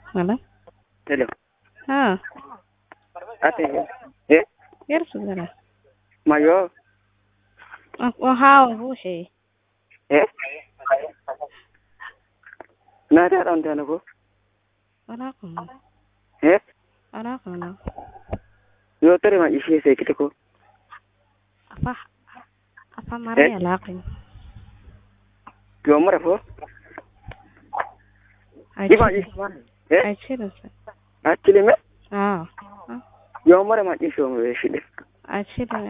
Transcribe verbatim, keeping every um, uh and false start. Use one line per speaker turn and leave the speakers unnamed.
Hello?
Hello.
ها
Ate. Eh?
يرسل لنا
Mayo.
وهاو روحي
Eh? Nada ron dana ko.
ولا قم
Eh?
ولا قم
Yo tare ma ishe sai kita ko.
أفح أفح
Eh?
مرة يلاقي
Yo mara ko. Iba
أجل
ishe man. Eh?
أجل
Actually me.
آه
Yo mara ma ishe mo shi de.
أجل